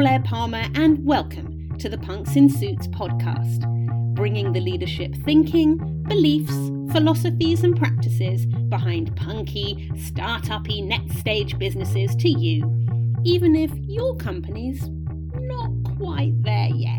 Blair Palmer and welcome to the Punks in Suits podcast, bringing the leadership thinking, beliefs, philosophies and practices behind punky, start-uppy, next stage businesses to you, even if your company's not quite there yet.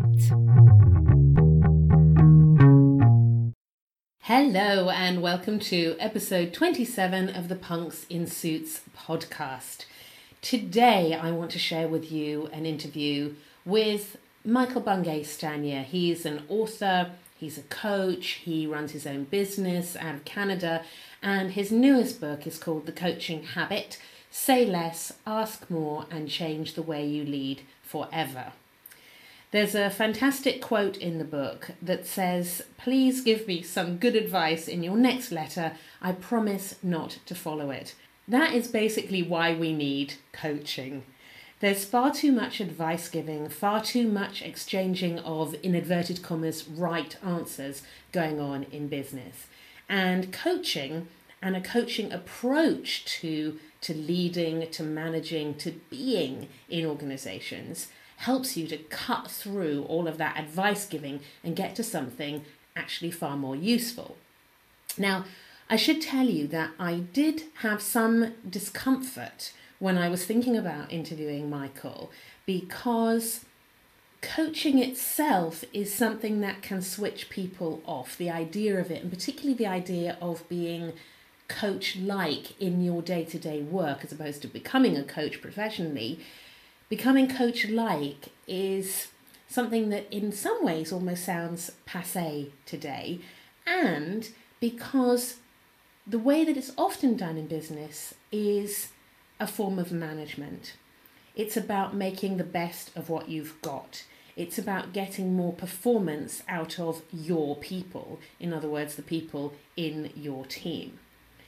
Hello and welcome to episode 27 of the Punks in Suits podcast. Today I want to share with you an interview with Michael Bungay Stanier. He's an author, he's a coach, he runs his own business out of Canada, and his newest book is called The Coaching Habit: Say Less, Ask More and Change the Way You Lead Forever. There's a fantastic quote in the book that says, "Please give me some good advice in your next letter. I promise not to follow it." That is basically why we need coaching. There's far too much advice giving, far too much exchanging of, in inverted commas, right answers going on in business. And coaching and a coaching approach to leading, to managing, to being in organizations helps you to cut through all of that advice giving and get to something actually far more useful. Now, I should tell you that I did have some discomfort when I was thinking about interviewing Michael, because coaching itself is something that can switch people off. The idea of it, and particularly the idea of being coach-like in your day-to-day work as opposed to becoming a coach professionally, becoming coach-like is something that in some ways almost sounds passé today, and because the way that it's often done in business is a form of management. It's about making the best of what you've got. It's about getting more performance out of your people, in other words, the people in your team.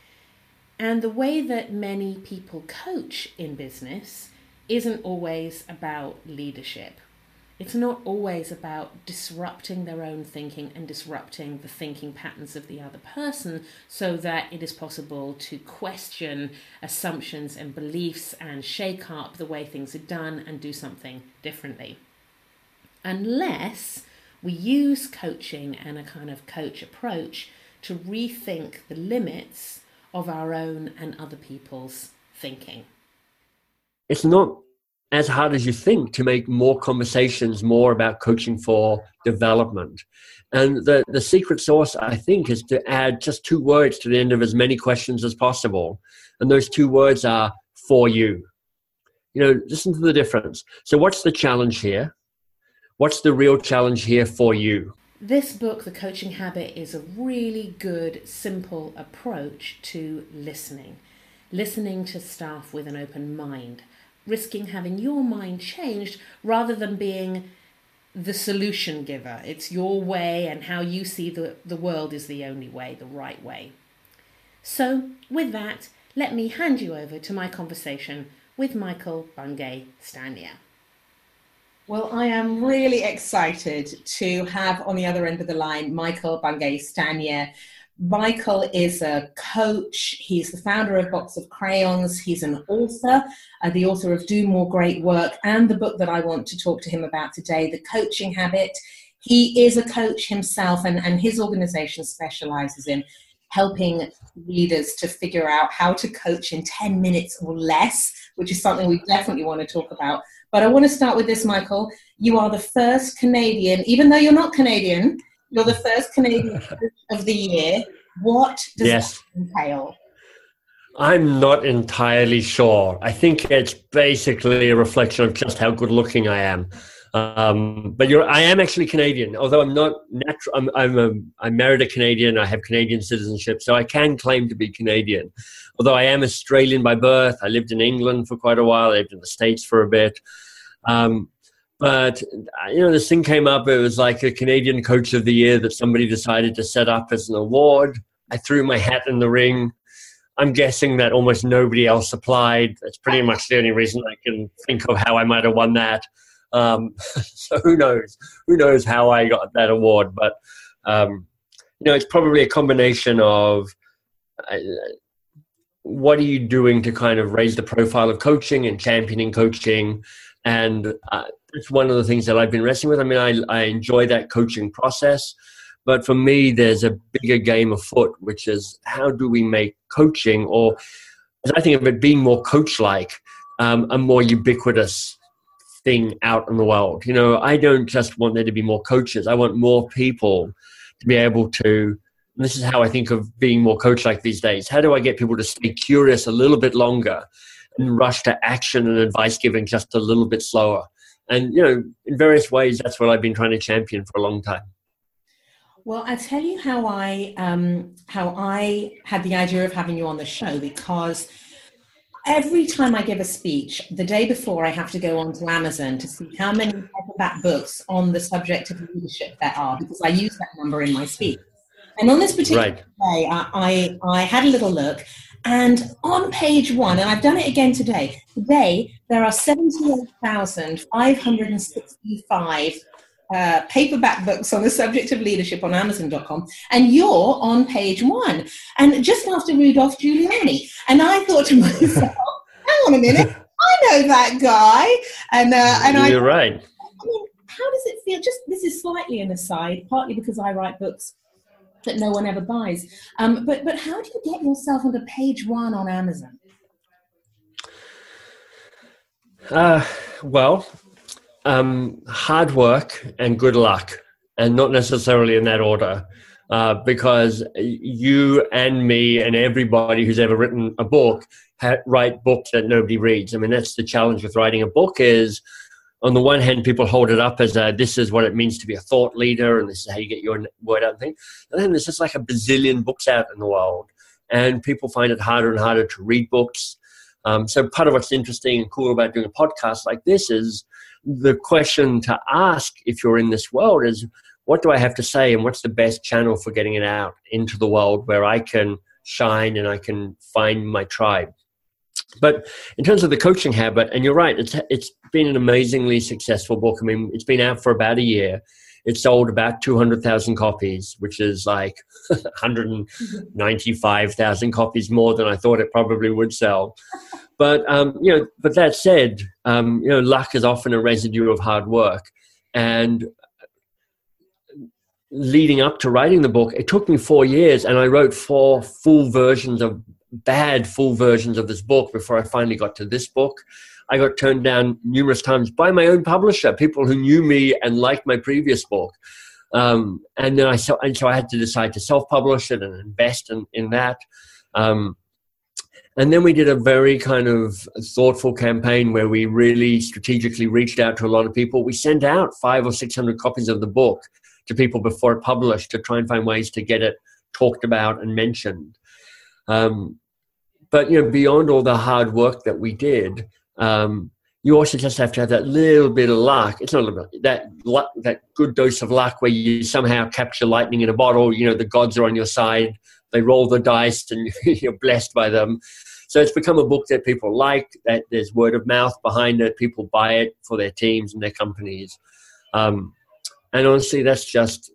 And the way that many people coach in business isn't always about leadership. It's not always about disrupting their own thinking and disrupting the thinking patterns of the other person so that it is possible to question assumptions and beliefs and shake up the way things are done and do something differently. Unless we use coaching and a kind of coach approach to rethink the limits of our own and other people's thinking. It's not as hard as you think to make more conversations more about coaching for development. And the secret sauce, I think, is to add just 2 words to the end of as many questions as possible. And those 2 words are "for you." You know, listen to the difference. So what's the challenge here? What's the real challenge here for you? This book, The Coaching Habit, is a really good, simple approach to listening. Listening to staff with an open mind, risking having your mind changed rather than being the solution giver. It's your way, and how you see the world is the only way, the right way. So with that, let me hand you over to my conversation with Michael Bungay Stanier. Well, I am really excited to have on the other end of the line Michael Bungay Stanier. Michael is a coach. He's the founder of Box of Crayons. He's an author, the author of Do More Great Work, and the book that I want to talk to him about today, The Coaching Habit. He is a coach himself, and his organization specializes in helping leaders to figure out how to coach in 10 minutes or less, which is something we definitely want to talk about. But I want to start with this, Michael. You are the first Canadian, even though you're not Canadian, you're the first Canadian of the year. What does that entail? I'm not entirely sure. I think it's basically a reflection of just how good looking I am. But I am actually Canadian, although I'm not natural. I'm married a Canadian. I have Canadian citizenship, so I can claim to be Canadian. Although I am Australian by birth. I lived in England for quite a while. I lived in the States for a bit. But, you know, this thing came up. It was like a Canadian Coach of the Year that somebody decided to set up as an award. I threw my hat in the ring. I'm guessing that almost nobody else applied. That's pretty much the only reason I can think of how I might have won that. So who knows how I got that award. But, you know, it's probably a combination of what are you doing to kind of raise the profile of coaching and championing coaching. And it's one of the things that I've been wrestling with. I mean, I enjoy that coaching process, but for me, there's a bigger game afoot, which is how do we make coaching, or as I think of it, being more coach-like, a more ubiquitous thing out in the world. You know, I don't just want there to be more coaches. I want more people to be able to, and this is how I think of being more coach-like these days. How do I get people to stay curious a little bit longer and rush to action and advice giving just a little bit slower? And, you know, in various ways, that's what I've been trying to champion for a long time. Well, I'll tell you how I had the idea of having you on the show, because every time I give a speech, the day before I have to go onto Amazon to see how many paperback books on the subject of leadership there are, because I use that number in my speech. And on this particular day, I had a little look, and on page 1, and I've done it again today, there are 78,565 paperback books on the subject of leadership on Amazon.com, and you're on page 1, and just after Rudolph Giuliani. And I thought to myself, hang on a minute, I know that guy. And you're right. I mean, how does it feel? Just, this is slightly an aside, partly because I write books that no one ever buys. But how do you get yourself onto page 1 on Amazon? Hard work and good luck, and not necessarily in that order, because you and me and everybody who's ever written a book write books that nobody reads. I mean, that's the challenge with writing a book is, on the one hand, people hold it up as this is what it means to be a thought leader, and this is how you get your word out and thing. And then there's just like a bazillion books out in the world, and people find it harder and harder to read books. So part of what's interesting and cool about doing a podcast like this is the question to ask if you're in this world is, what do I have to say, and what's the best channel for getting it out into the world where I can shine and I can find my tribe? But in terms of the coaching habit, and you're right, it's been an amazingly successful book. I mean, it's been out for about a year. It sold about 200,000 copies, which is like 195,000 copies more than I thought it probably would sell. But, but that said, luck is often a residue of hard work. And leading up to writing the book, it took me 4 years, and I wrote 4 full versions of this book before I finally got to this book. I got turned down numerous times by my own publisher, people who knew me and liked my previous book. And so I had to decide to self-publish it and invest in that. And then we did a very kind of thoughtful campaign where we really strategically reached out to a lot of people. We sent out 500 or 600 copies of the book to people before it published to try and find ways to get it talked about and mentioned. But, beyond all the hard work that we did, you also just have to have that little bit of luck. It's not a little bit, that good dose of luck where you somehow capture lightning in a bottle. The gods are on your side. They roll the dice and you're blessed by them. So it's become a book that people like, that there's word of mouth behind it. People buy it for their teams and their companies. And honestly, that's just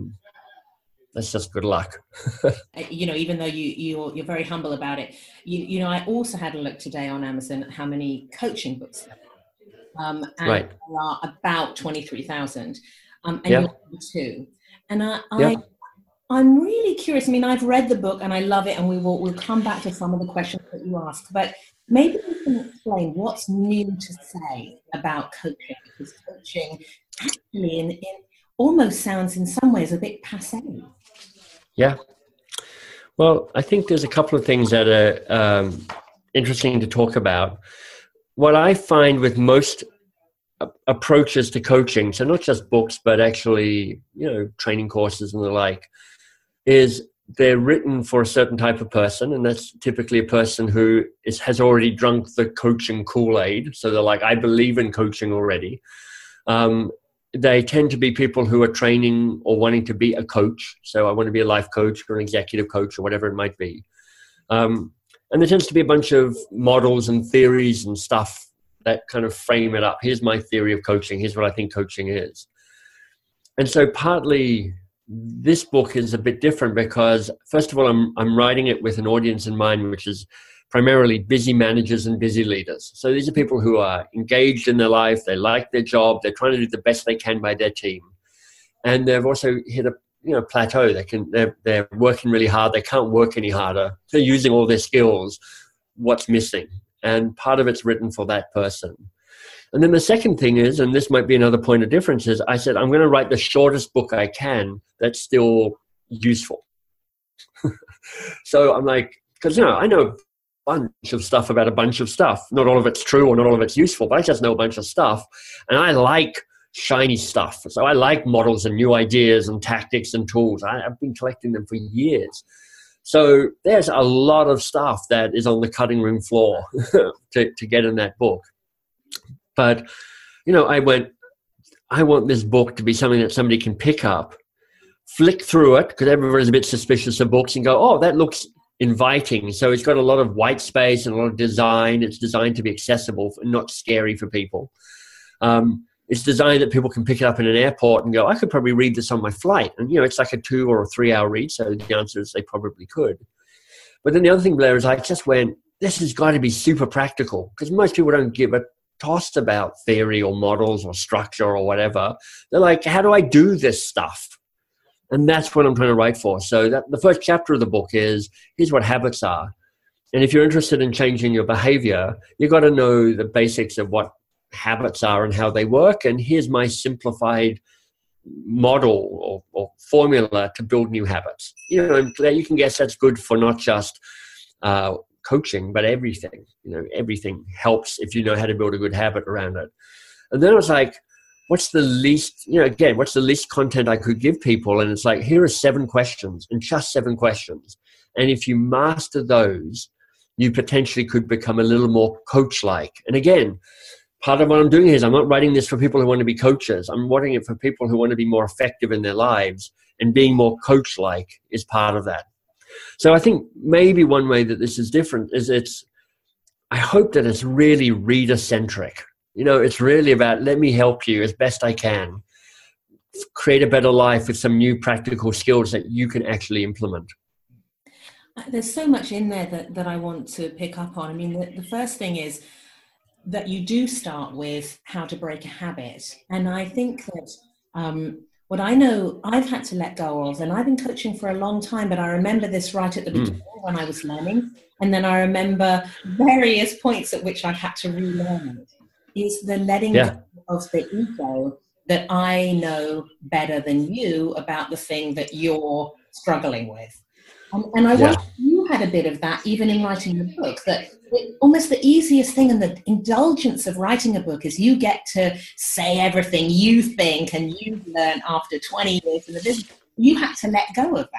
good luck. Even though you're very humble about it, I also had a look today on Amazon at how many coaching books there are. And right. there are about 23,000. And yeah. you're number 2. And I'm really curious. I mean, I've read the book and I love it, and we'll come back to some of the questions that you asked. But maybe you can explain what's new to say about coaching, because coaching actually in almost sounds in some ways a bit passé. Yeah. Well, I think there's a couple of things that are interesting to talk about. What I find with most approaches to coaching, so not just books, but actually, training courses and the like, is they're written for a certain type of person, and that's typically a person who has already drunk the coaching Kool-Aid. So they're like, I believe in coaching already. They tend to be people who are training or wanting to be a coach. So I want to be a life coach or an executive coach or whatever it might be. And there tends to be a bunch of models and theories and stuff that kind of frame it up. Here's my theory of coaching. Here's what I think coaching is. And so partly this book is a bit different because, first of all, I'm writing it with an audience in mind, which is primarily busy managers and busy leaders. So these are people who are engaged in their life. They like their job. They're trying to do the best they can by their team. And they've also hit a plateau. They're working really hard. They can't work any harder. They're using all their skills. What's missing? And part of it's written for that person. And then the second thing is, and this might be another point of difference, is I said, I'm going to write the shortest book I can that's still useful. So I'm like, because, I know a bunch of stuff about a bunch of stuff. Not all of it's true or not all of it's useful, but I just know a bunch of stuff. And I like shiny stuff. So I like models and new ideas and tactics and tools. I've been collecting them for years. So there's a lot of stuff that is on the cutting room floor to get in that book. But, I want this book to be something that somebody can pick up, flick through it, because everybody's a bit suspicious of books, and go, oh, that looks inviting. So it's got a lot of white space and a lot of design. It's designed to be accessible and not scary for people. It's designed that people can pick it up in an airport and go, I could probably read this on my flight. And, it's like a 2 or 3 hour read. So the answer is they probably could. But then the other thing, Blair, is I just went, this has got to be super practical, because most people don't give a toss about theory or models or structure or whatever. They're like, how do I do this stuff? And that's what I'm trying to write for. So that the first chapter of the book is, here's what habits are. And if you're interested in changing your behavior, you've got to know the basics of what habits are and how they work. And here's my simplified model or formula to build new habits. And you can guess that's good for not just coaching, but everything. Everything helps if you know how to build a good habit around it. And then I was like, what's the least content I could give people? And it's like, here are 7 questions, and just 7 questions. And if you master those, you potentially could become a little more coach-like. And again, part of what I'm doing is I'm not writing this for people who want to be coaches. I'm writing it for people who want to be more effective in their lives, and being more coach-like is part of that. So I think maybe one way that this is different is I hope that it's really reader-centric. It's really about, let me help you as best I can create a better life with some new practical skills that you can actually implement. There's so much in there that I want to pick up on. I mean, the first thing is that you do start with how to break a habit. And I think that what I know I've had to let go of, and I've been coaching for a long time, but I remember this right at the beginning when I was learning. And then I remember various points at which I've had to relearn it, is the letting go of the ego that I know better than you about the thing that you're struggling with. And I wonder if you had a bit of that even in writing the book, that almost the easiest thing and the indulgence of writing a book is you get to say everything you think and you've learned after 20 years in the business. You had to let go of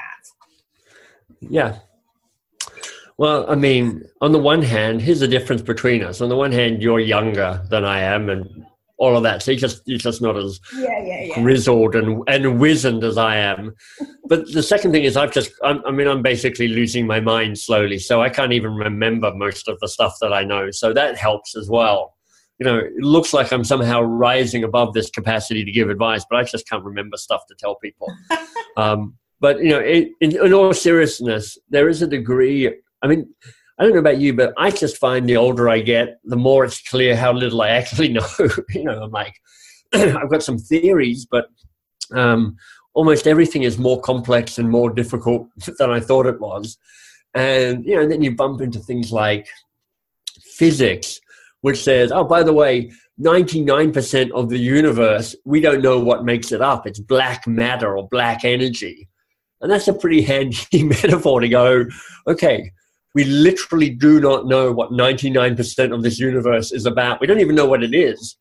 that. Yeah. Well, I mean, on the one hand, here's the difference between us. On the one hand, you're younger than I am and all of that. So you're just not as grizzled and wizened as I am. But the second thing is I'm basically losing my mind slowly. So I can't even remember most of the stuff that I know. So that helps as well. It looks like I'm somehow rising above this capacity to give advice, but I just can't remember stuff to tell people. But, in all seriousness, there is a degree. I mean, I don't know about you, but I just find the older I get, the more it's clear how little I actually know. I'm like, I've got some theories, but almost everything is more complex and more difficult than I thought it was. And, then you bump into things like physics, which says, oh, by the way, 99% of the universe, we don't know what makes it up. It's black matter or black energy. And that's a pretty handy metaphor to go, okay, we literally do not know what 99% of this universe is about. We don't even know what it is.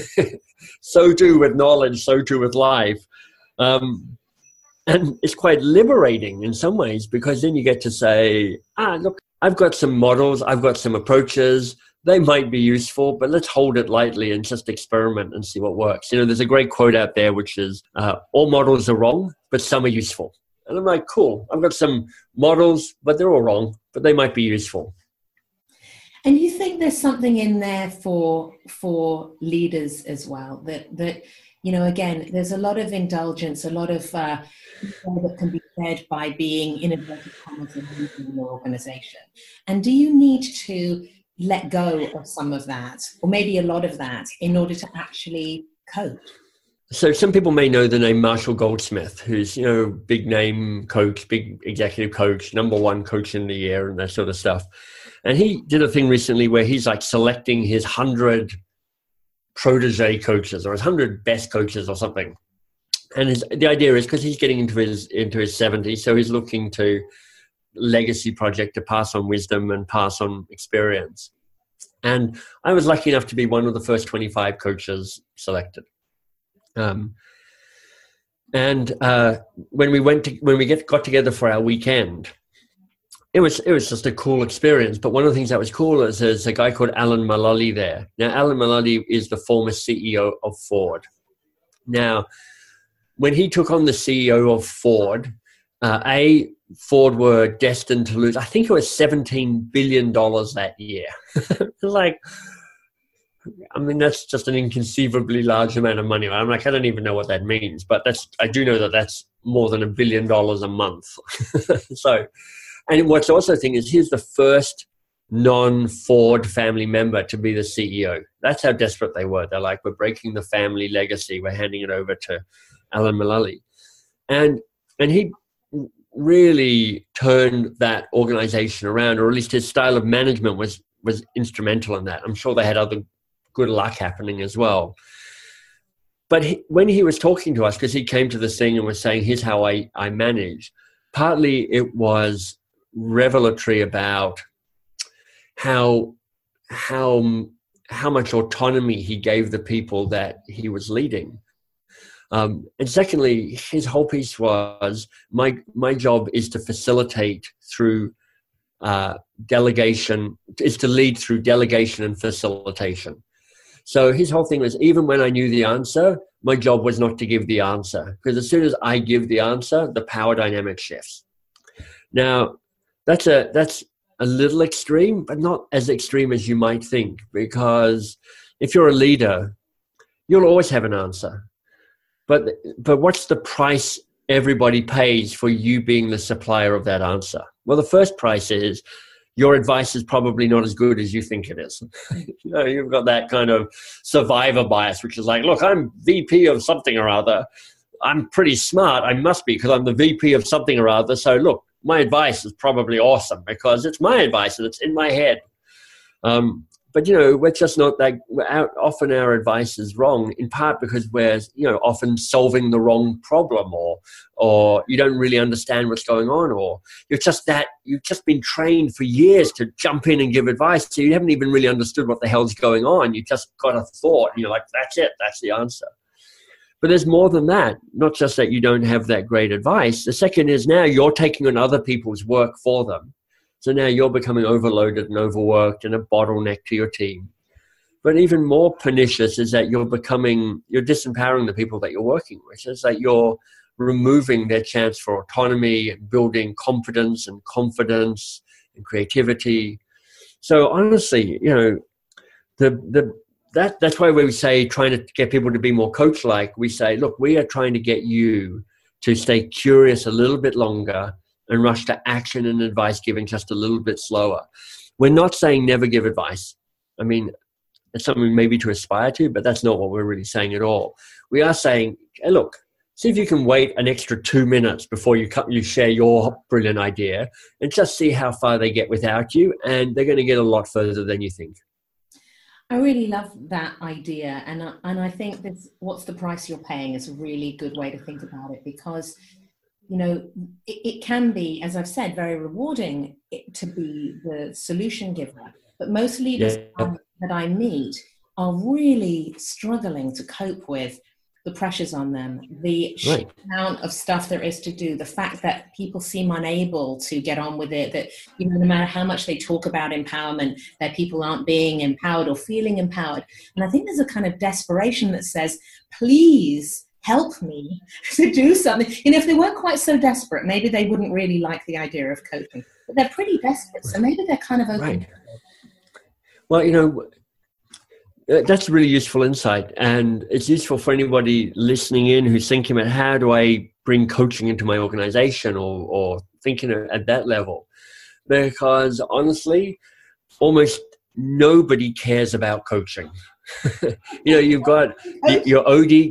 So too with knowledge, so too with life. And it's quite liberating in some ways, because then you get to say, look, I've got some models, I've got some approaches. They might be useful, but let's hold it lightly and just experiment and see what works. There's a great quote out there, which is, all models are wrong, but some are useful. And I'm like, cool, I've got some models, but they're all wrong, but they might be useful. And you think there's something in there for leaders as well, that again, there's a lot of indulgence, a lot of people that can be fed by being in inverted commas in your organization. And do you need to let go of some of that, or maybe a lot of that, in order to actually coach? So some people may know the name Marshall Goldsmith, who's, big name coach, big executive coach, #1 coach in the year and that sort of stuff. And he did a thing recently where he's like selecting his 100 protege coaches or his 100 best coaches or something. And the idea is because he's getting into his 70s, so he's looking to legacy project to pass on wisdom and pass on experience. And I was lucky enough to be one of the first 25 coaches selected. When we got together for our weekend, it was just a cool experience. But one of the things that was cool is there's a guy called Alan Mulally there. Now, Alan Mulally is the former CEO of Ford. Now, when he took on the CEO of Ford, Ford were destined to lose, I think it was $17 billion that year. That's just an inconceivably large amount of money. I don't even know what that means, but I do know that that's more than $1 billion a month. And what's also the thing is he's the first non-Ford family member to be the CEO. That's how desperate they were. They're like, we're breaking the family legacy. We're handing it over to Alan Mulally. And he really turned that organization around, or at least his style of management was instrumental in that. I'm sure they had other good luck happening as well. But when he was talking to us, because he came to this thing and was saying, here's how I manage, partly it was revelatory about how much autonomy he gave the people that he was leading. And secondly, his whole piece was, my job is to facilitate through delegation, is to lead through delegation and facilitation. So his whole thing was, even when I knew the answer, my job was not to give the answer, because as soon as I give the answer, the power dynamic shifts. Now, that's a little extreme, but not as extreme as you might think, because if you're a leader, you'll always have an answer. But what's the price everybody pays for you being the supplier of that answer? Well, the first price is your advice is probably not as good as you think it is. You've got that kind of survivor bias, which is like, look, I'm VP of something or other. I'm pretty smart. I must be, because I'm the VP of something or other. So look, my advice is probably awesome because it's my advice and it's in my head. But, we're just not that, often our advice is wrong, in part because we're, often solving the wrong problem, or you don't really understand what's going on, or you've just been trained for years to jump in and give advice. So you haven't even really understood what the hell's going on. You just got a thought and you're like, that's it. That's the answer. But there's more than that, not just that you don't have that great advice. The second is now you're taking on other people's work for them. So now you're becoming overloaded and overworked and a bottleneck to your team. But even more pernicious is that you're disempowering the people that you're working with. It's like you're removing their chance for autonomy and building confidence and creativity. So honestly, that's why when we say trying to get people to be more coach-like, we say, look, we are trying to get you to stay curious a little bit longer and rush to action and advice giving just a little bit slower. We're not saying never give advice. I mean, it's something maybe to aspire to, but that's not what we're really saying at all. We are saying, hey, look, see if you can wait an extra 2 minutes before you share your brilliant idea, and just see how far they get without you, and they're going to get a lot further than you think. I really love that idea, and I think that's what's the price you're paying is a really good way to think about it, because it can be, as I've said, very rewarding to be the solution giver. But most leaders that I meet are really struggling to cope with the pressures on them, the amount of stuff there is to do, the fact that people seem unable to get on with it, that no matter how much they talk about empowerment, that people aren't being empowered or feeling empowered. And I think there's a kind of desperation that says, please help me to do something. If they weren't quite so desperate, maybe they wouldn't really like the idea of coaching. But they're pretty desperate, so maybe they're kind of open. Right. Well, That's a really useful insight, and it's useful for anybody listening in who's thinking about how do I bring coaching into my organization, or thinking at that level. Because honestly, almost nobody cares about coaching. You've got your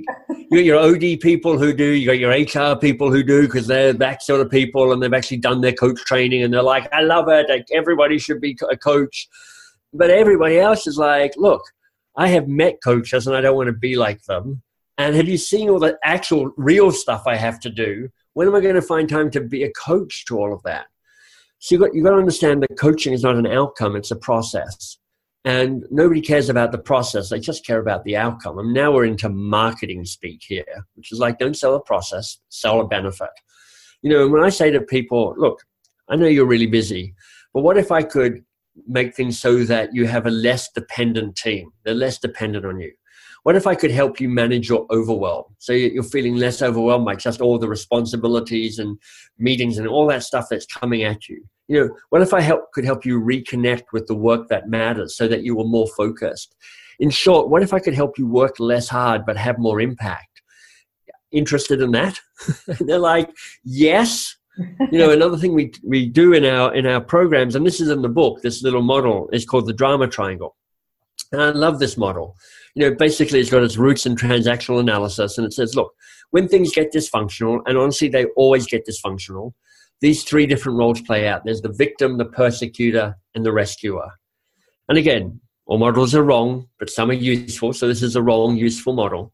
OD people who do, you got your HR people who do, because they're that sort of people and they've actually done their coach training and they're like, I love it, like, everybody should be a coach. But everybody else is like, look, I have met coaches and I don't want to be like them. And have you seen all the actual real stuff I have to do? When am I going to find time to be a coach to all of that? So you've got to understand that coaching is not an outcome, it's a process. And nobody cares about the process, they just care about the outcome. And now we're into marketing speak here, which is like, don't sell a process, sell a benefit. When I say to people, look, I know you're really busy, but what if I could make things so that you have a less dependent team? They're less dependent on you. What if I could help you manage your overwhelm? So you're feeling less overwhelmed by just all the responsibilities and meetings and all that stuff that's coming at you. What if I could help you reconnect with the work that matters so that you were more focused? In short, what if I could help you work less hard but have more impact? Interested in that? They're like, yes. Another thing we do in our programs, and this is in the book, this little model is called the drama triangle. And I love this model. Basically it's got its roots in transactional analysis, and it says, look, when things get dysfunctional, and honestly they always get dysfunctional, these three different roles play out. There's the victim, the persecutor, and the rescuer. And again, all models are wrong, but some are useful. So this is a wrong, useful model.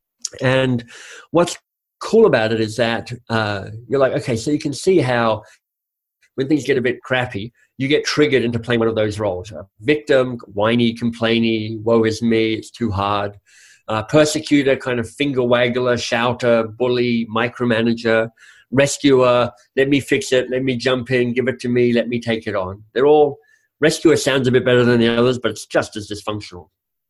And what's cool about it is that you're like, okay, so you can see how when things get a bit crappy, you get triggered into playing one of those roles. Victim, whiny, complainy, woe is me, it's too hard. Persecutor, kind of finger waggler, shouter, bully, micromanager. Rescuer, let me fix it, let me jump in, give it to me, let me take it on. Rescuer sounds a bit better than the others, but it's just as dysfunctional.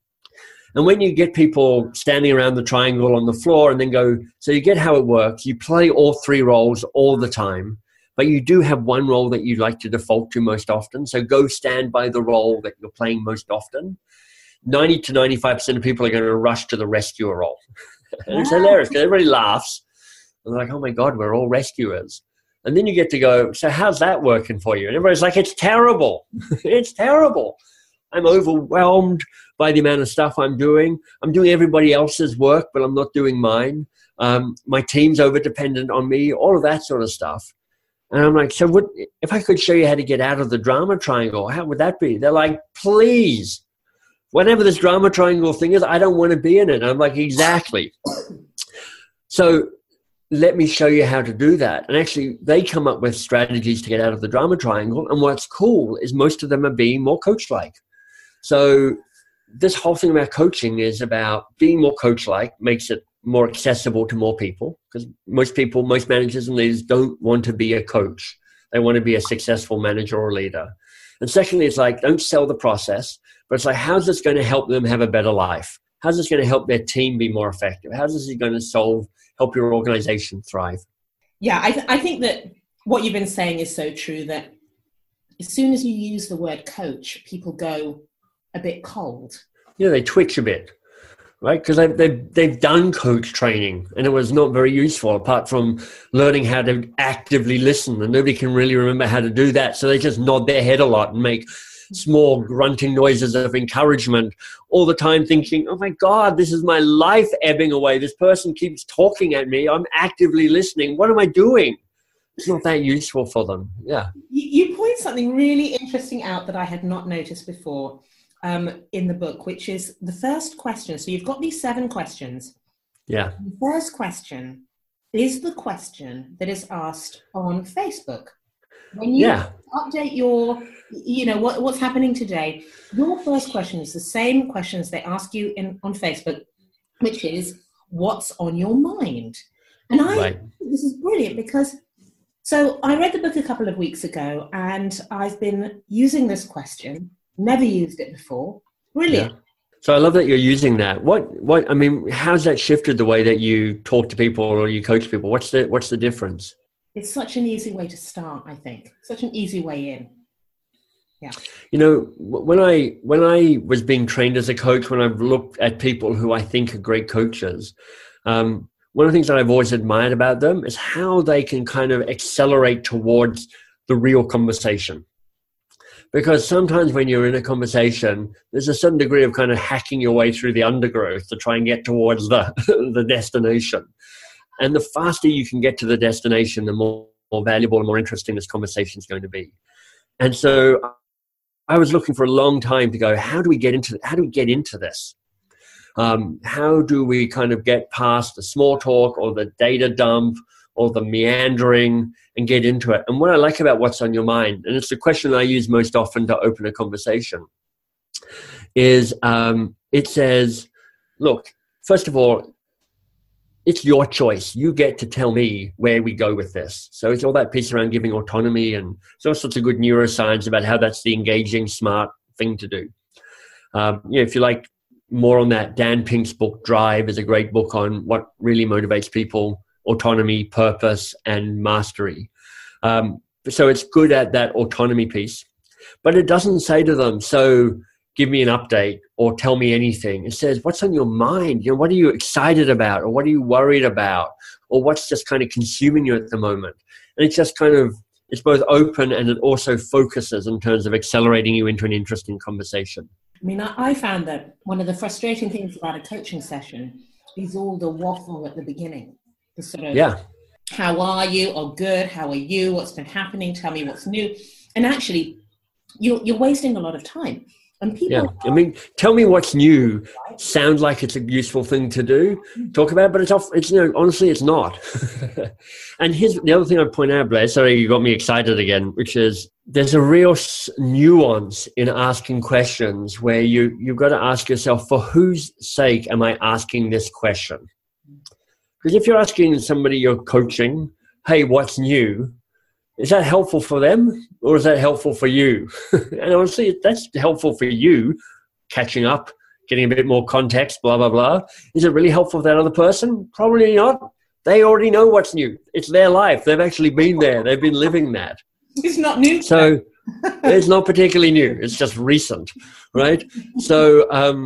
And when you get people standing around the triangle on the floor and then go, so you get how it works, you play all three roles all the time, but you do have one role that you like to default to most often. So go stand by the role that you're playing most often. 90 to 95% of people are going to rush to the rescuer role. And it's hilarious because everybody laughs. And they're like, oh my God, we're all rescuers. And then you get to go, so how's that working for you? And everybody's like, it's terrible. It's terrible. I'm overwhelmed by the amount of stuff I'm doing. I'm doing everybody else's work, but I'm not doing mine. My team's over-dependent on me, all of that sort of stuff. And I'm like, so if I could show you how to get out of the drama triangle, how would that be? They're like, please. Whatever this drama triangle thing is, I don't want to be in it. And I'm like, exactly. So let me show you how to do that. And actually, they come up with strategies to get out of the drama triangle. And what's cool is most of them are being more coach-like. So this whole thing about coaching is about being more coach-like, makes it more accessible to more people, because most managers and leaders don't want to be a coach. They want to be a successful manager or leader. And secondly, it's like, don't sell the process, but it's like, how's this going to help them have a better life? How's this going to help their team be more effective? How's this going to help your organization thrive? Yeah, I think that what you've been saying is so true, that as soon as you use the word coach, people go a bit cold. Yeah, they twitch a bit, right? Because they've done coach training and it was not very useful apart from learning how to actively listen, and nobody can really remember how to do that. So they just nod their head a lot and make small grunting noises of encouragement all the time, thinking, oh my God, this is my life ebbing away. This person keeps talking at me. I'm actively listening. What am I doing? It's not that useful for them. Yeah. You point something really interesting out that I had not noticed before in the book, which is the first question. So you've got these 7 questions. Yeah. The first question is the question that is asked on Facebook. When you update your, what's happening today, your first question is the same questions they ask you on Facebook, which is, what's on your mind? And I think this is brilliant because, so I read the book a couple of weeks ago and I've been using this question, never used it before. Brilliant. Yeah. So I love that you're using that. How's that shifted the way that you talk to people or you coach people? What's the difference? It's such an easy way to start, I think. Such an easy way in. Yeah. You know, when I was being trained as a coach, when I've looked at people who I think are great coaches, one of the things that I've always admired about them is how they can kind of accelerate towards the real conversation. Because sometimes when you're in a conversation, there's a certain degree of kind of hacking your way through the undergrowth to try and get towards the the destination. And the faster you can get to the destination, the more valuable and more interesting this conversation is going to be. And so I was looking for a long time to go, how do we get into this? How do we kind of get past the small talk or the data dump or the meandering and get into it? And what I like about what's on your mind, and it's the question I use most often to open a conversation, is it says, look, first of all, it's your choice. You get to tell me where we go with this. So it's all that piece around giving autonomy, and there's all sorts of good neuroscience about how that's the engaging, smart thing to do. If you like more on that, Dan Pink's book, Drive, is a great book on what really motivates people: autonomy, purpose, and mastery. So it's good at that autonomy piece, but it doesn't say to them, so give me an update or tell me anything. It says, what's on your mind? You know, what are you excited about, or what are you worried about, or what's just kind of consuming you at the moment? And it's just kind of, it's both open and it also focuses in terms of accelerating you into an interesting conversation. I mean, I found that one of the frustrating things about a coaching session is all the waffle at the beginning. The sort of, how are you? Or good, how are you? What's been happening? Tell me what's new. And actually, you're wasting a lot of time. And people, I mean, tell me what's new sounds like it's a useful thing to do, talk about, but it's honestly, it's not. And here's the other thing I'd point out, Blair, sorry, you got me excited again, which is there's a real nuance in asking questions where you've got to ask yourself, for whose sake am I asking this question? Because if you're asking somebody you're coaching, hey, what's new? Is that helpful for them, or is that helpful for you? And honestly, if that's helpful for you, catching up, getting a bit more context, blah, blah, blah. Is it really helpful for that other person? Probably not. They already know what's new. It's their life. They've actually been there. They've been living that. It's not new. So it's not particularly new. It's just recent, right? So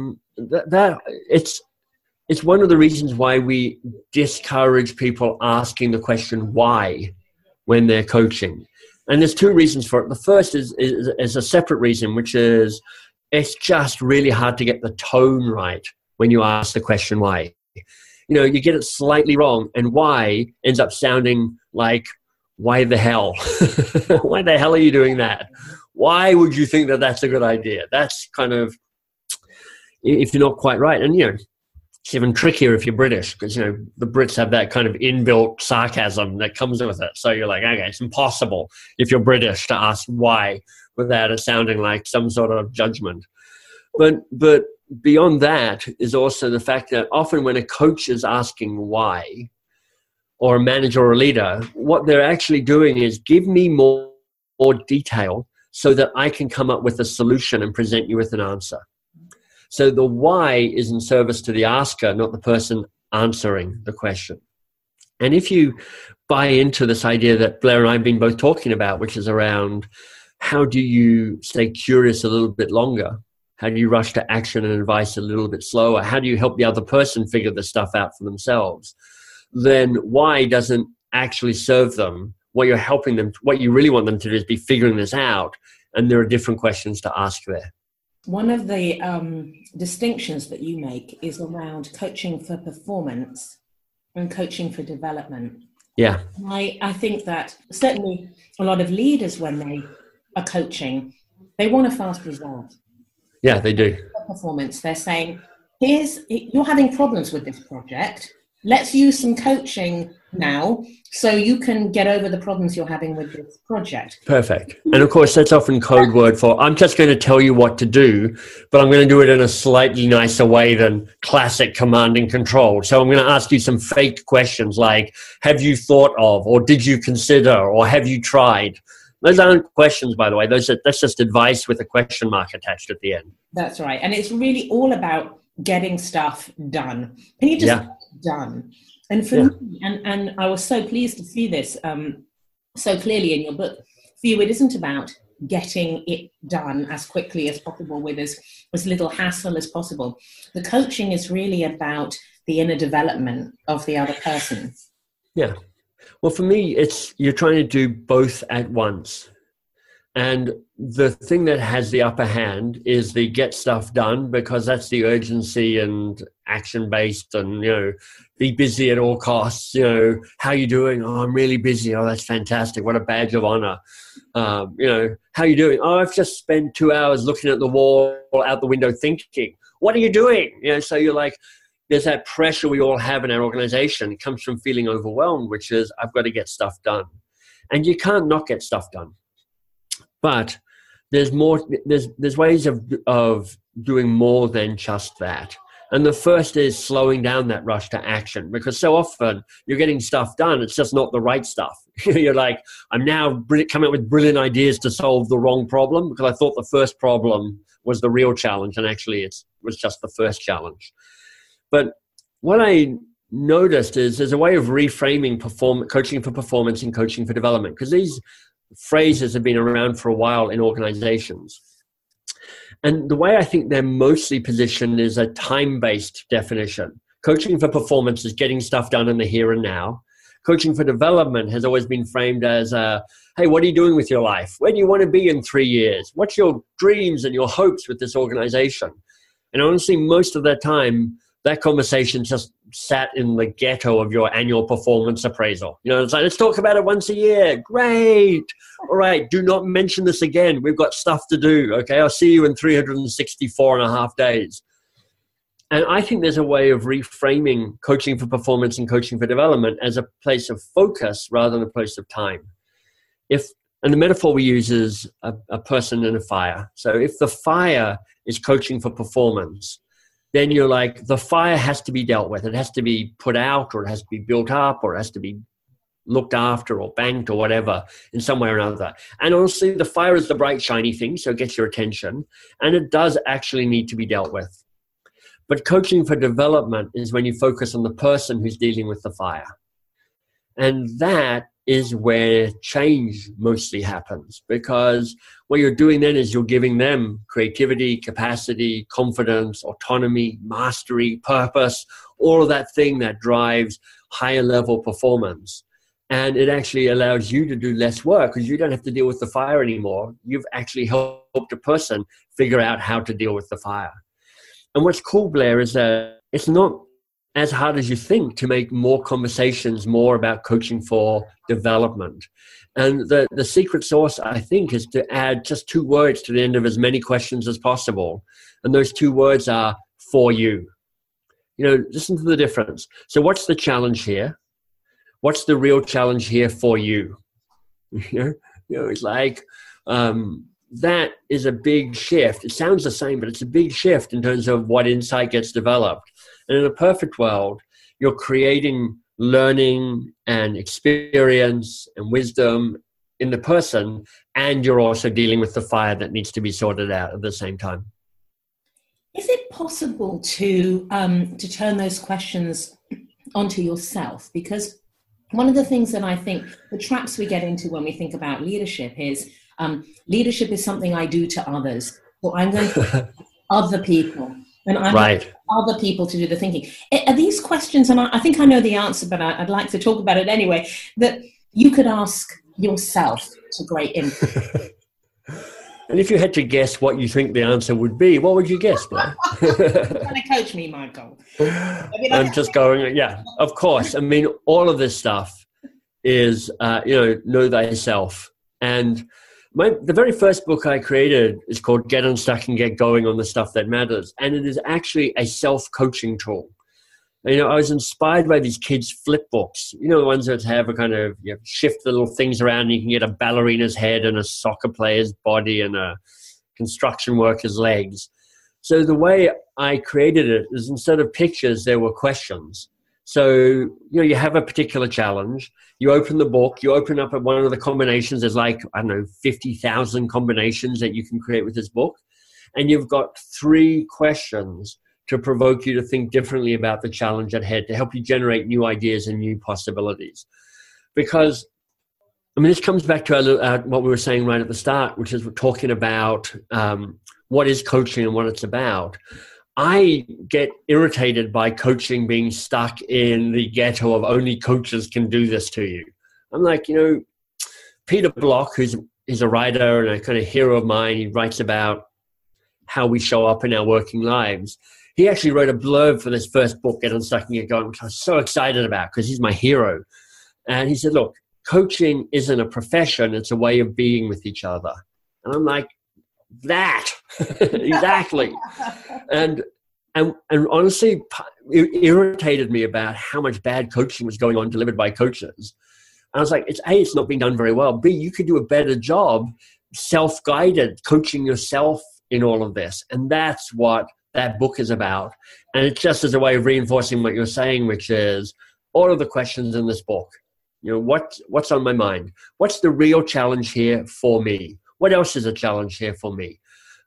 it's one of the reasons why we discourage people asking the question why when they're coaching. And there's two reasons for it. The first is a separate reason, which is it's just really hard to get the tone right when you ask the question why. You know, you get it slightly wrong, and why ends up sounding like, why the hell? Why the hell are you doing that? Why would you think that that's a good idea? That's kind of, if you're not quite right. And, it's even trickier if you're British, because, the Brits have that kind of inbuilt sarcasm that comes with it. So you're like, okay, it's impossible if you're British to ask why without it sounding like some sort of judgment. But beyond that is also the fact that often when a coach is asking why, or a manager or a leader, what they're actually doing is give me more detail so that I can come up with a solution and present you with an answer. So the why is in service to the asker, not the person answering the question. And if you buy into this idea that Blair and I have been both talking about, which is around how do you stay curious a little bit longer? How do you rush to action and advice a little bit slower? How do you help the other person figure this stuff out for themselves? Then why doesn't actually serve them. What you're helping them, what you really want them to do is be figuring this out. And there are different questions to ask there. One of the distinctions that you make is around coaching for performance and coaching for development. Yeah. I think that certainly a lot of leaders, when they are coaching, they want a fast result. Yeah, they do. Performance. They're saying, you're having problems with this project. Let's use some coaching now so you can get over the problems you're having with this project. Perfect. And of course, that's often code word for, I'm just going to tell you what to do, but I'm going to do it in a slightly nicer way than classic command and control. So I'm going to ask you some fake questions like, have you thought of, or did you consider, or have you tried? Those aren't questions, by the way. That's just advice with a question mark attached at the end. That's right. And it's really all about getting stuff done. Can you just get it done? And for me, and I was so pleased to see this so clearly in your book, for you, it isn't about getting it done as quickly as possible with as little hassle as possible. The coaching is really about the inner development of the other person. Yeah. Well, for me, you're trying to do both at once. And the thing that has the upper hand is the get stuff done, because that's the urgency and action-based and, be busy at all costs. How you doing? Oh, I'm really busy. Oh, that's fantastic. What a badge of honor. How you doing? Oh, I've just spent 2 hours looking at the wall out the window thinking. What are you doing? So you're like, there's that pressure we all have in our organization. It comes from feeling overwhelmed, which is I've got to get stuff done. And you can't not get stuff done. But there's more. There's ways of doing more than just that. And the first is slowing down that rush to action, because so often you're getting stuff done. It's just not the right stuff. You're like, I'm now coming up with brilliant ideas to solve the wrong problem because I thought the first problem was the real challenge, and actually it was just the first challenge. But what I noticed is there's a way of reframing coaching for performance and coaching for development, because these phrases have been around for a while in organizations. And the way I think they're mostly positioned is a time-based definition. Coaching for performance is getting stuff done in the here and now. Coaching for development has always been framed as, hey, what are you doing with your life? Where do you want to be in 3 years? What's your dreams and your hopes with this organization? And honestly, most of the time, that conversation just sat in the ghetto of your annual performance appraisal. It's like, let's talk about it once a year. Great. All right. Do not mention this again. We've got stuff to do. Okay. I'll see you in 364 and a half days. And I think there's a way of reframing coaching for performance and coaching for development as a place of focus rather than a place of time. And the metaphor we use is a person in a fire. So if the fire is coaching for performance, then you're like, the fire has to be dealt with. It has to be put out, or it has to be built up, or it has to be looked after or banked or whatever in some way or another. And honestly, the fire is the bright, shiny thing, so it gets your attention. And it does actually need to be dealt with. But coaching for development is when you focus on the person who's dealing with the fire. And that is where change mostly happens, because what you're doing then is you're giving them creativity, capacity, confidence, autonomy, mastery, purpose, all of that thing that drives higher level performance. And it actually allows you to do less work because you don't have to deal with the fire anymore. You've actually helped a person figure out how to deal with the fire. And what's cool, Blair, is that it's not as hard as you think to make more conversations more about coaching for development. And the secret sauce, I think, is to add just 2 words to the end of as many questions as possible. And those 2 words are for you. Listen to the difference. So what's the challenge here? What's the real challenge here for you? It's like, that is a big shift. It sounds the same, but it's a big shift in terms of what insight gets developed. And in a perfect world, you're creating learning and experience and wisdom in the person, and you're also dealing with the fire that needs to be sorted out at the same time. Is it possible to turn those questions onto yourself? Because one of the things that I think the traps we get into when we think about leadership is leadership is something I do to others. So I'm going to other people. And I want other people to do the thinking. Are these questions, and I think I know the answer, but I'd like to talk about it anyway, that you could ask yourself to great impact? And if you had to guess what you think the answer would be, what would you guess, Blair? You're going to coach me, Michael. I'm just going, yeah, of course. I mean, all of this stuff is, know thyself. And the very first book I created is called Get Unstuck and Get Going on the Stuff That Matters. And it is actually a self-coaching tool. I was inspired by these kids' flip books, the ones that have a kind of, shift the little things around and you can get a ballerina's head and a soccer player's body and a construction worker's legs. So the way I created it is, instead of pictures, there were questions. So, you have a particular challenge, you open the book, you open up at one of the combinations. There's 50,000 combinations that you can create with this book. And you've got 3 questions to provoke you to think differently about the challenge at hand, to help you generate new ideas and new possibilities. Because I mean, this comes back to what we were saying right at the start, which is we're talking about what is coaching and what it's about. I get irritated by coaching being stuck in the ghetto of only coaches can do this to you. I'm like, Peter Block, he's a writer and a kind of hero of mine. He writes about how we show up in our working lives. He actually wrote a blurb for this first book, Get Unstuck and Get Going, which I was so excited about because he's my hero. And he said, look, coaching isn't a profession, it's a way of being with each other. And I'm like, that, exactly. And honestly, it irritated me about how much bad coaching was going on delivered by coaches. And I was like, it's not being done very well. B, you could do a better job self-guided, coaching yourself in all of this. And that's what that book is about. And it's just as a way of reinforcing what you're saying, which is all of the questions in this book. What's on my mind? What's the real challenge here for me? What else is a challenge here for me?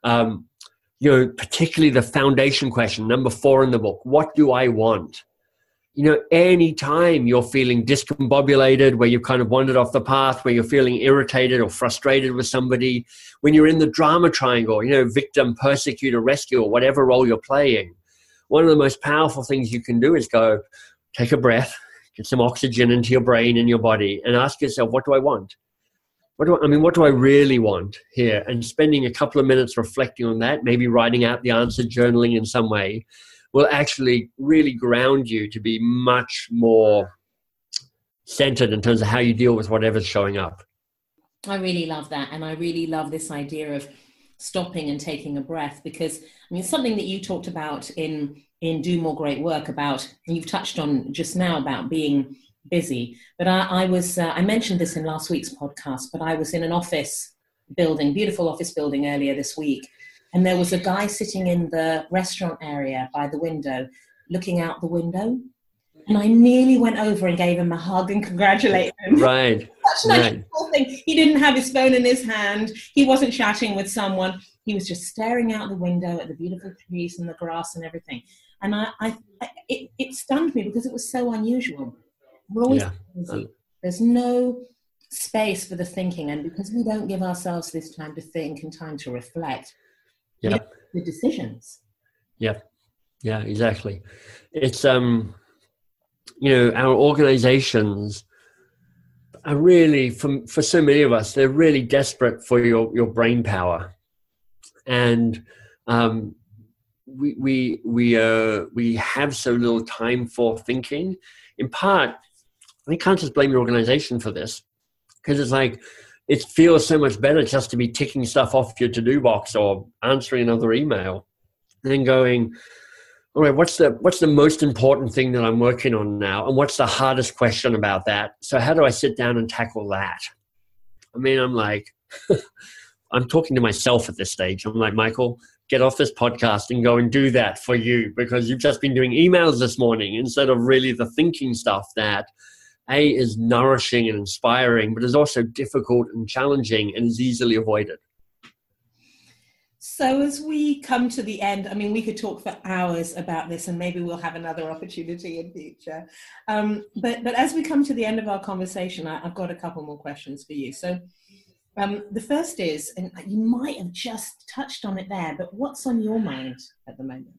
Particularly the foundation question, number 4 in the book. What do I want? Any time you're feeling discombobulated, where you've kind of wandered off the path, where you're feeling irritated or frustrated with somebody, when you're in the drama triangle, victim, persecutor, rescuer, whatever role you're playing, one of the most powerful things you can do is go, take a breath, get some oxygen into your brain and your body, and ask yourself, what do I want? What do I really want here? And spending a couple of minutes reflecting on that, maybe writing out the answer, journaling in some way, will actually really ground you to be much more centered in terms of how you deal with whatever's showing up. I really love that. And I really love this idea of stopping and taking a breath, because something that you talked about in Do More Great Work about, and you've touched on just now about being busy. But I mentioned this in last week's podcast, but I was in an office building, beautiful office building earlier this week. And there was a guy sitting in the restaurant area by the window, looking out the window. And I nearly went over and gave him a hug and congratulated him. Right. Such a cool thing. He didn't have his phone in his hand. He wasn't chatting with someone. He was just staring out the window at the beautiful trees and the grass and everything. And it stunned me because it was so unusual. We're always busy. There's no space for the thinking. And because we don't give ourselves this time to think and time to reflect, the decisions. Yeah, exactly. It's, our organizations are really, for so many of us, they're really desperate for your brain power. And we have so little time for thinking. In part, I can't just blame your organization for this, because it's like, it feels so much better just to be ticking stuff off your to-do box or answering another email and then going, all right, what's the most important thing that I'm working on now? And what's the hardest question about that? So how do I sit down and tackle that? I'm like, I'm talking to myself at this stage. I'm like, Michael, get off this podcast and go and do that for you, because you've just been doing emails this morning instead of really the thinking stuff that is nourishing and inspiring, but is also difficult and challenging and is easily avoided. So as we come to the end, we could talk for hours about this, and maybe we'll have another opportunity in future. But as we come to the end of our conversation, I've got a couple more questions for you. So the first is, and you might have just touched on it there, but what's on your mind at the moment?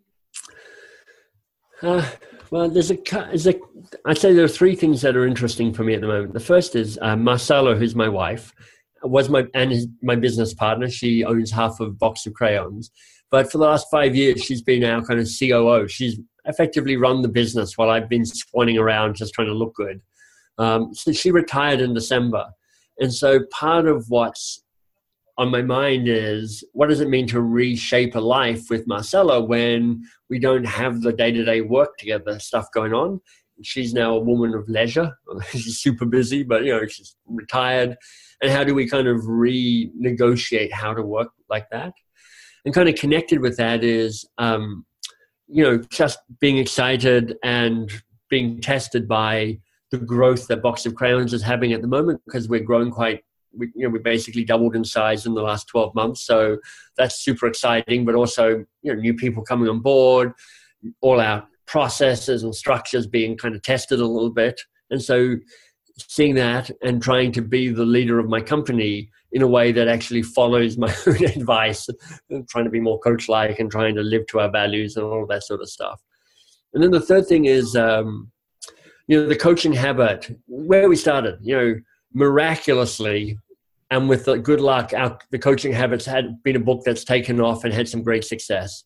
Well, I'd say there are 3 things that are interesting for me at the moment. The first is Marcella, who's my wife, was my business partner. She owns half of Box of Crayons. But for the last 5 years, she's been our kind of COO. She's effectively run the business while I've been swanning around just trying to look good. So she retired in December. And so part of what's on my mind is, what does it mean to reshape a life with Marcella when we don't have the day-to-day work together stuff going on? She's now a woman of leisure. She's super busy, but she's retired. And how do we kind of renegotiate how to work like that? And kind of connected with that is, just being excited and being tested by the growth that Box of Crayons is having at the moment, because we're growing we basically doubled in size in the last 12 months. So that's super exciting, but also, new people coming on board, all our processes and structures being kind of tested a little bit. And so seeing that and trying to be the leader of my company in a way that actually follows my own advice, trying to be more coach-like and trying to live to our values and all of that sort of stuff. And then the third thing is, the coaching habit, where we started, miraculously, and with the good luck, the coaching habits had been a book that's taken off and had some great success.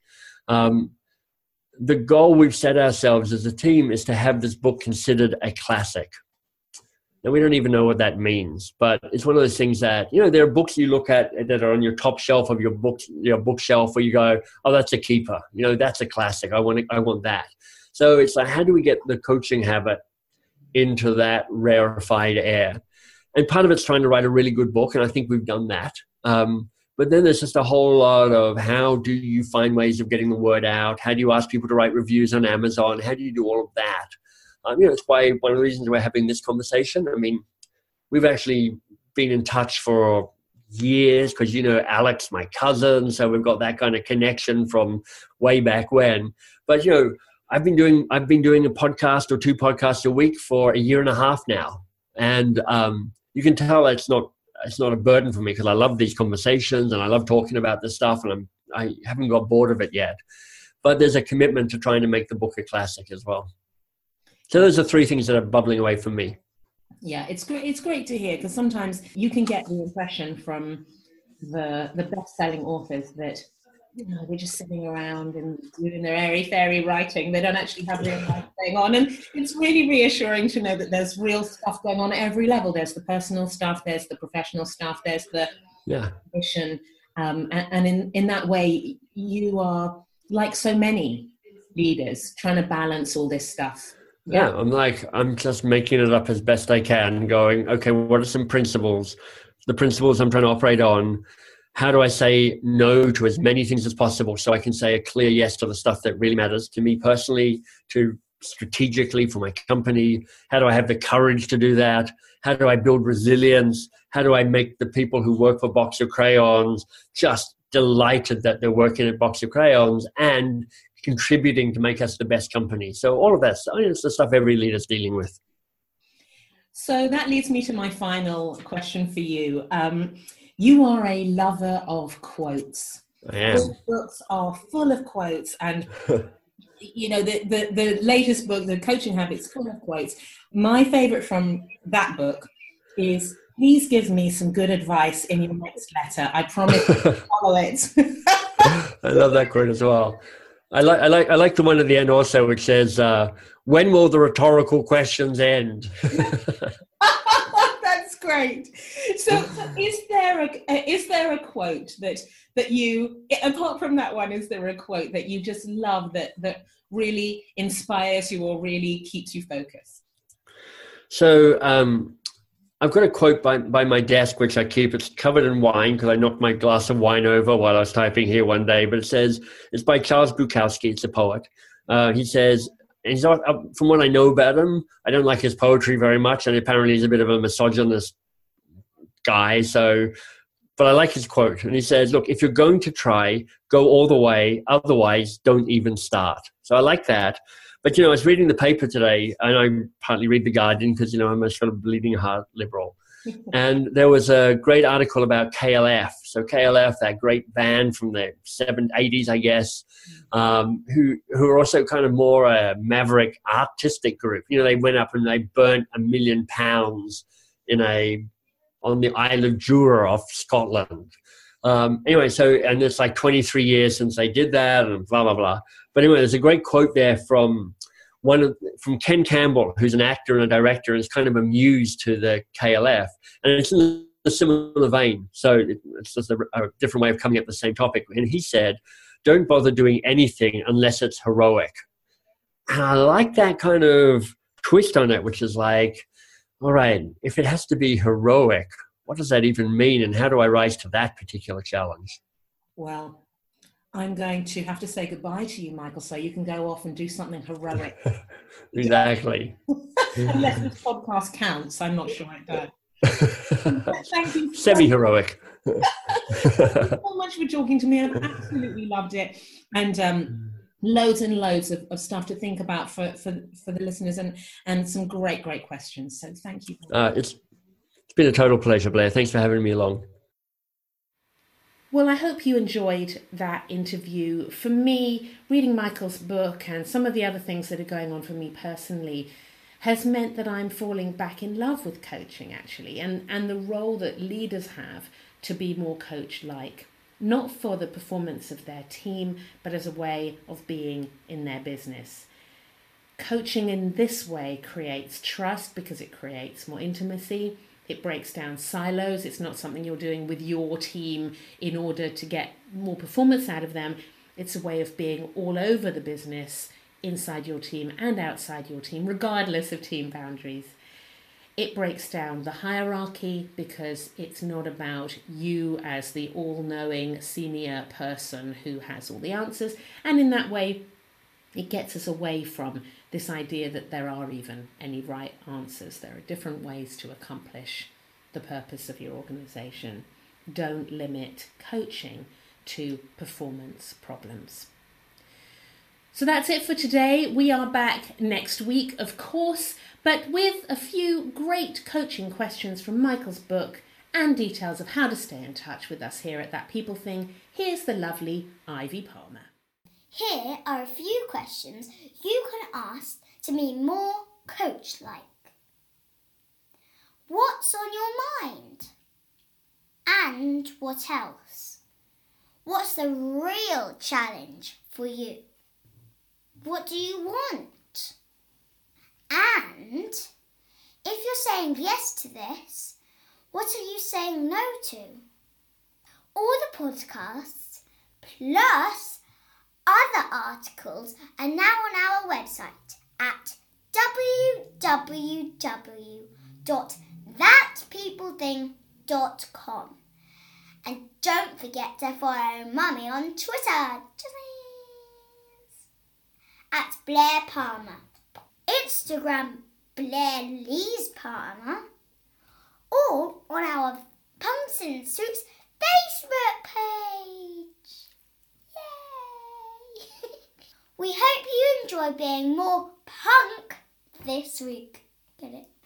The goal we've set ourselves as a team is to have this book considered a classic. Now, we don't even know what that means, but it's one of those things that, there are books you look at that are on your top shelf of your bookshelf where you go, oh, that's a keeper. That's a classic. I want that. So it's like, how do we get the coaching habit into that rarefied air? And part of it's trying to write a really good book, and I think we've done that. But then there's just a whole lot of how do you find ways of getting the word out? How do you ask people to write reviews on Amazon? How do you do all of that? It's why one of the reasons we're having this conversation. I mean, we've actually been in touch for years because, Alex, my cousin, so we've got that kind of connection from way back when. But, I've been doing a podcast or 2 podcasts a week for a year and a half now. And you can tell it's not a burden for me because I love these conversations and I love talking about this stuff, and I haven't got bored of it yet. But there's a commitment to trying to make the book a classic as well. So those are 3 things that are bubbling away from me. Yeah, it's great. It's great to hear because sometimes you can get the impression from the best-selling authors that they're just sitting around and doing their airy-fairy writing. They don't actually have real life going on, and it's really reassuring to know that there's real stuff going on at every level. There's the personal stuff, there's the professional stuff, there's the mission, and in that way, you are like so many leaders trying to balance all this stuff. Yeah, I'm just making it up as best I can, going, okay, what are some principles? The principles I'm trying to operate on. How do I say no to as many things as possible so I can say a clear yes to the stuff that really matters to me personally, to strategically for my company? How do I have the courage to do that? How do I build resilience? How do I make the people who work for Box of Crayons just delighted that they're working at Box of Crayons and contributing to make us the best company? So all of that, it's the stuff every leader's dealing with. So that leads me to my final question for you. You are a lover of quotes. I am. Your books are full of quotes, and the latest book, The Coaching Habits, full of quotes. My favorite from that book is, please give me some good advice in your next letter. I promise to follow it. I love that quote as well. I like the one at the end also, which says, when will the rhetorical questions end? That's great. So is there a quote that you, apart from that one, is there a quote that you just love that really inspires you or really keeps you focused? So I've got a quote by my desk, which I keep. It's covered in wine because I knocked my glass of wine over while I was typing here one day. But it says, it's by Charles Bukowski. It's a poet. He says, and he's not, from what I know about him, I don't like his poetry very much. And apparently he's a bit of a misogynist guy. But I like his quote. And he says, look, if you're going to try, go all the way. Otherwise, don't even start. So I like that. But, I was reading the paper today, and I partly read The Guardian because, I'm a sort of bleeding heart liberal. And there was a great article about KLF. So KLF, that great band from the 80s, I guess, who are also kind of more a maverick artistic group. They went up and they burnt £1 million on the Isle of Jura off Scotland. Anyway, and it's like 23 years since they did that and blah, blah, blah. But anyway, there's a great quote there from Ken Campbell, who's an actor and a director and is kind of a muse to the KLF. And it's in a similar vein. So it's just a different way of coming at the same topic. And he said, don't bother doing anything unless it's heroic. And I like that kind of twist on it, which is like, all right, if it has to be heroic, what does that even mean? And how do I rise to that particular challenge? Well, I'm going to have to say goodbye to you, Michael, so you can go off and do something heroic. Exactly. Unless this podcast counts, I'm not sure it does. Thank you. Semi-heroic. Thank you so much for talking to me. I've absolutely loved it. And loads and loads of stuff to think about for the listeners, and some great questions. So thank you. It's been a total pleasure, Blair. Thanks for having me along. Well, I hope you enjoyed that interview. For me, reading Michael's book and some of the other things that are going on for me personally has meant that I'm falling back in love with coaching, actually, and the role that leaders have to be more coach-like, not for the performance of their team, but as a way of being in their business. Coaching in this way creates trust because it creates more intimacy. It breaks down silos. It's not something you're doing with your team in order to get more performance out of them. It's a way of being all over the business, inside your team and outside your team, regardless of team boundaries. It breaks down the hierarchy because it's not about you as the all-knowing senior person who has all the answers. And in that way, it gets us away from this idea that there are even any right answers. There are different ways to accomplish the purpose of your organisation. Don't limit coaching to performance problems. So that's it for today. We are back next week, of course, but with a few great coaching questions from Michael's book and details of how to stay in touch with us here at That People Thing. Here's the lovely Ivy Palmer. Here are a few questions you can ask to be more coach-like. What's on your mind? And what else? What's the real challenge for you? What do you want? And if you're saying yes to this, what are you saying no to? All the podcasts, plus other articles, are now on our website at www.thatpeoplething.com. And don't forget to follow Mummy on Twitter at Blair Palmer, Instagram Blair Lees Palmer, or on our Punks in Suits Facebook page. Yay! We hope you enjoy being more punk this week. Get it?